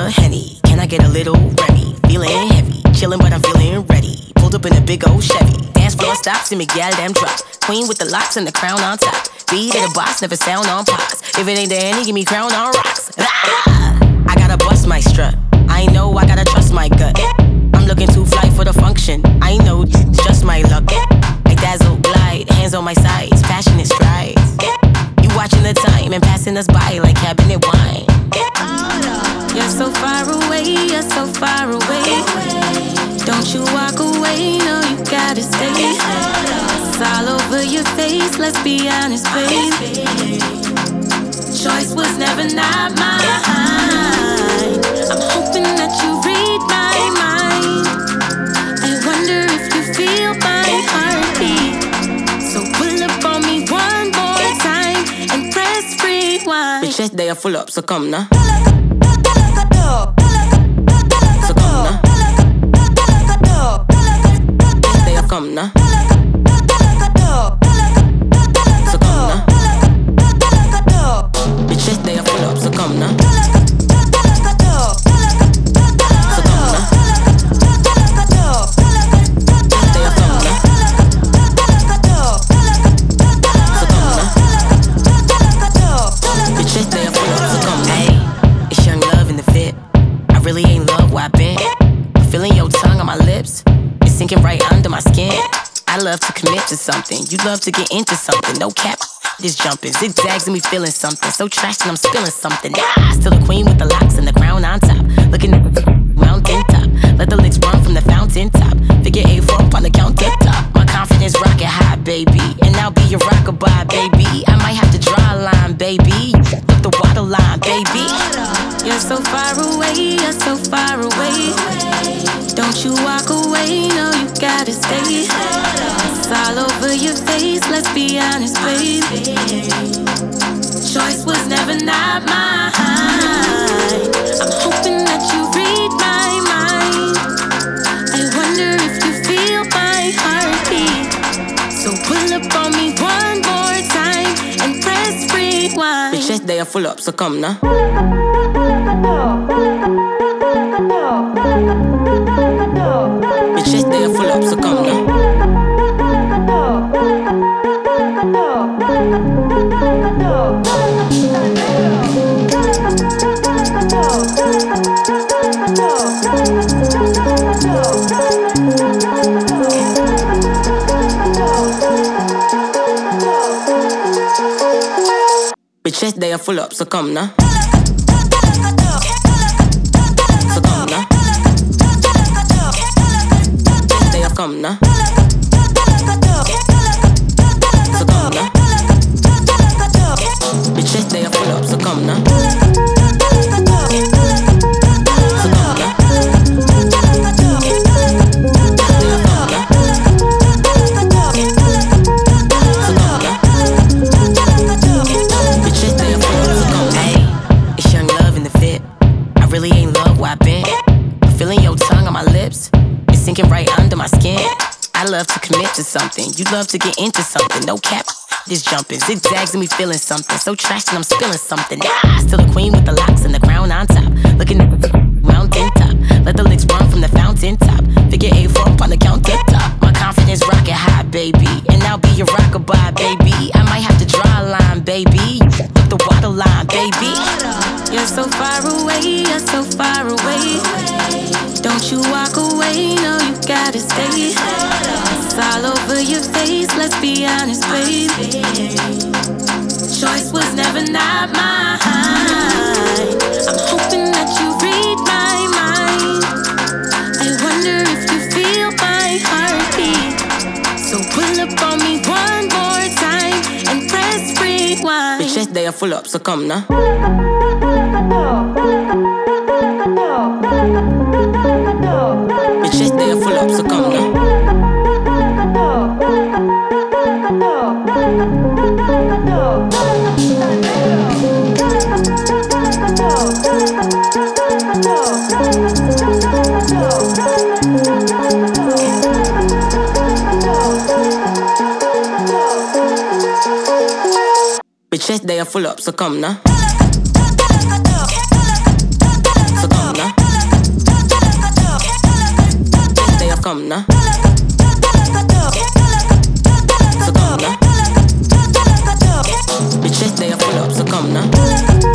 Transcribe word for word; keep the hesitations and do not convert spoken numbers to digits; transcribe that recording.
Henny. Can I get a little Remy? Feeling heavy, chillin' but I'm feeling ready. Pulled up in a big old Chevy. Dance floor stops and me gal damn drop. Queen with the locks and the crown on top. Beat of the box, never sound on pops. If it ain't the Henny, give me crown on rocks. Ah! I gotta bust my strut. I know I gotta trust my gut. I'm looking too fly for the function. I know it's just my luck. I dazzle, glide, hands on my sides, passionate strides. You watching the time and passing us by like cabinet wine. You're so far away, you're so far away. Don't you walk away, no you gotta stay. It's all over your face, let's be honest, babe. Choice was never not mine. I'm hoping that you read my mind. I wonder if you feel my heartbeat. So pull up on me one more time and press rewind. Bitch, yes, they are full up, so come now. So come now. Yes, they are come now. So come now. Bitch, yes, they are full up, so come now. Sinking right under my skin. I love to commit to something. You love to get into something. No cap, this jumping. Zigzags and me feeling something. So trashed and I'm spilling something. Ah, still the queen with the locks and the crown on top. Looking at the mountain top. Let the licks run from the fountain top. Figure eight four up on the countertop. My confidence rocket high, baby. And I'll be your rockabye, baby. I might have to draw a line, baby. Look the water line, baby. You're so far away, you're so far away. Don't you walk away, no you gotta stay. It's all over your face, let's be honest, baby. Choice was never not mine. I'm hoping that you read my mind. I wonder if you feel my heartbeat. So pull up on me one more time and press rewind. Bitch, yes, they are full up, so come now. Bitch, yes, they are full up, so come now. Bitch, yes, they are full up, so come now. So come now. They are come now. So come now. Bitch, yes, they are full up, so come now. So come now. They are come now. So come now. Bitch, yes, they are full up, so come now. Hey, it's young love in the fit. I really ain't love where I been. Feeling your tongue on my lips. It's sinking right under my skin. I love to commit to something. You love to get into something. No cap, this jumping. Zigzags and me feeling something. So trashed and I'm spilling something. Ah, still the queen with the locks and the crown on top. Looking at the mountain top. Let the licks run from the fountain top. Figure eight four up on the countertop. My confidence rocket high, baby. And I'll be your rockabye, baby. I might have to draw a line, baby. Look the water line, baby. You're so far away, you're so far away. Don't you walk away, no you gotta stay. It's all over your face, let's be honest, baby. Choice was never not mine. I'm hoping that you read my mind. I wonder if you feel my heartbeat. So pull up on me one more time and press rewind. Bitch, yes, they are full up, so come now. Bitch, yes, they are full up, so come now. Bitch, yes, they are full up, so come now. So come now. come now. So come now. The chest they are full up, so come now.